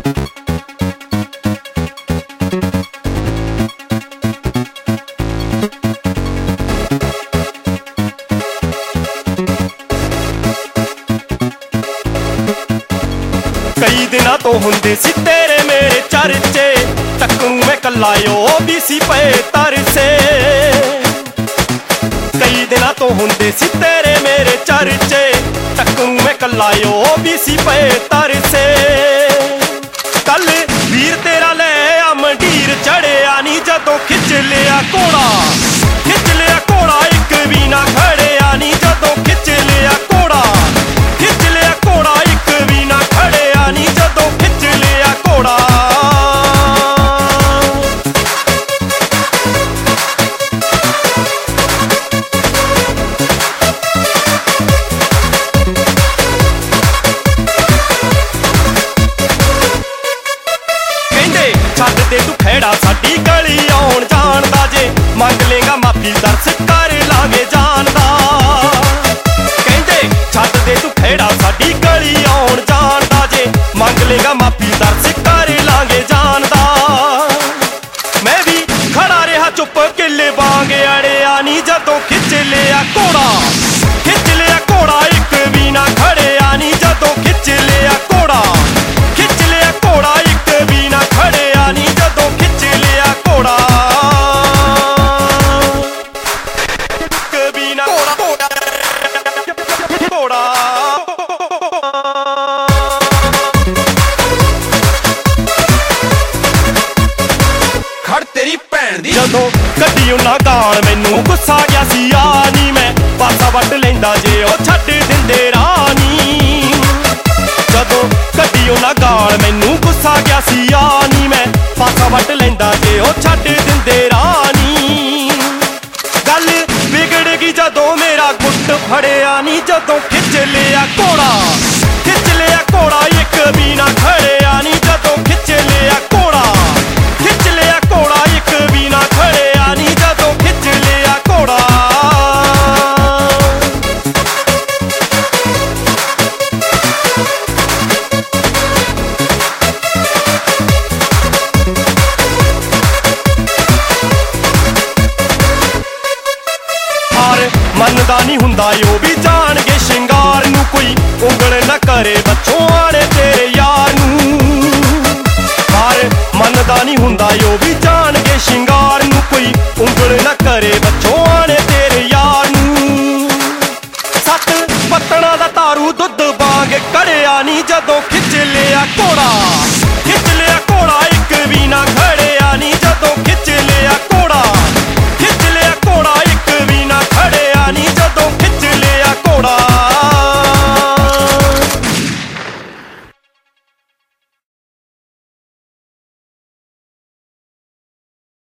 कई दिना तो हुंदे सी तेरे मेरे चर्चे, तकूं मैं कल्ला ओ भी सी पे तरसे। कई दिना तो हुंदे सी तेरे मेरे चर्चे, तकूं मैं कल्ला ओ भी सी पे तरसे। कल वीर तेरा ले आ मंडीर चढ़िया नी जदों खिच लिया घोड़ा, खिच लिया घोड़ा एक भी ना खड़िया नी जदों खिच लिया घोड़ा, खिच लिया घोड़ा एक भी ना खड़िया नी जदों खिच लिया घोड़ा। छड्ड दे तू खैड़ा साडी गली आउण जाण दा, जे मंग लेगा माफी दर्स कर लांगे जान दा। कहंदे छड्ड दे तू खैड़ा साडी गली आउण जाण दा, जे मंग लेगा माफी दर्स कर लांगे जान दा। मैं भी खड़ा रहा चुप किले वांग अड़िया नी जदों खिच लिया घोड़ा, खिच लिया घोड़ा एक भी ना खड़िया नी जदों खिच लिया घोड़ा, खिच लिया घोड़ा एक भी ना खड़िया नी जदों खिच लिया घोड़ा। कभी ना घोड़ा खड़ तेरी भैन दी। जदों कड्डी उन्हां गाल मैनू गुस्सा गया सी आ नी, मैं पासा वट लैंदा जे ओ छड्ड दिंदे राह नी। जदों कड्डी उन्हां गाल मैनू गुस्सा गया सी आ नी, मैं पासा वट लैंदा जे ओ छड्ड दिंदे राह नी। गल बिगड़ गई जदों मेरा गुट फड़िया नी जदों खिच लिया घोड़ा।